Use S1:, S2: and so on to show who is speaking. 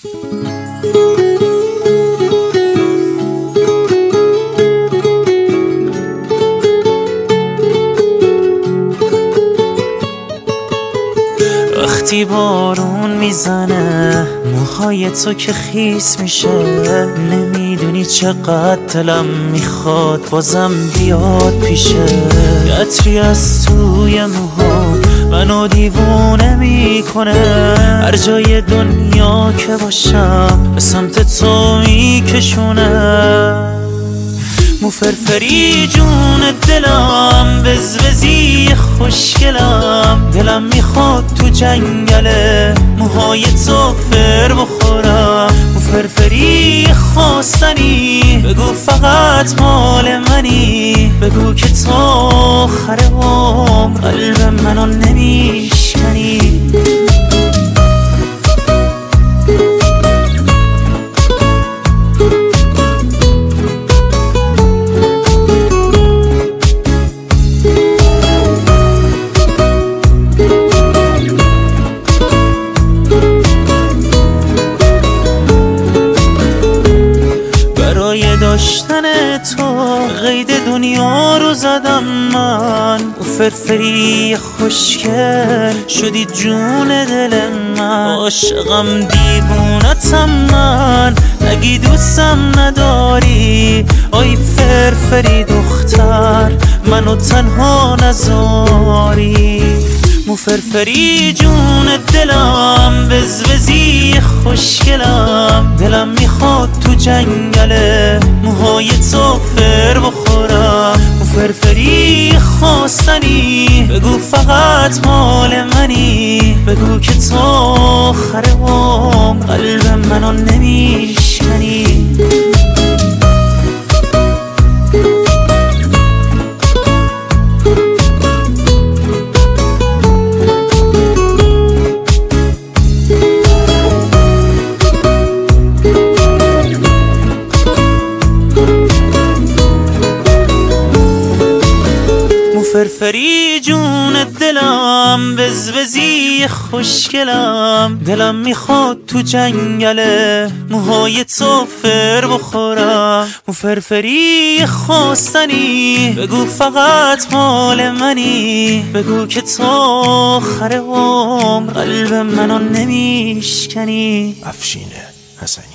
S1: وقتی بارون میزنه موهای تو که خیس میشه، نمیدونی چقدر دلم میخواد بازم بیاد پیشه. عطری از توی موها منو دیوونه میکنه، هر جای دنیا که باشم به سمت تو میکشونه. موفرفری جون دلم، وزوزی خوشگلم، دلم میخواد تو جنگله موهای تو فر بخورم. موفرفری خواستنی بگو فقط مال منی، بگو که تا آخر عمر قلب منو نمیشکنی. داشتن تو قید دنیا رو زدم من، موفرفری خوشگل شدی جون دل من. عاشقم دیوونتم من، نگی دوستم نداری، آی فرفری دختر منو تنها نذاری. موفرفری جون دلم، وزوزی خوشگلم، دلم میخواد تو جنگله موهای تو فر بخورم. موفرفری خواستنی بگو فقط مال منی، بگو که تا آخر عمر قلب منو نمیشکنی. فرفری جون دلم، وزوزی خوشگلم، دلم میخواد تو جنگله موهای تو فر بخورم. موفرفری خواستنی بگو فقط مال منی، بگو که تا آخر عمر قلب منو نمیشکنی.
S2: افشین حسنی.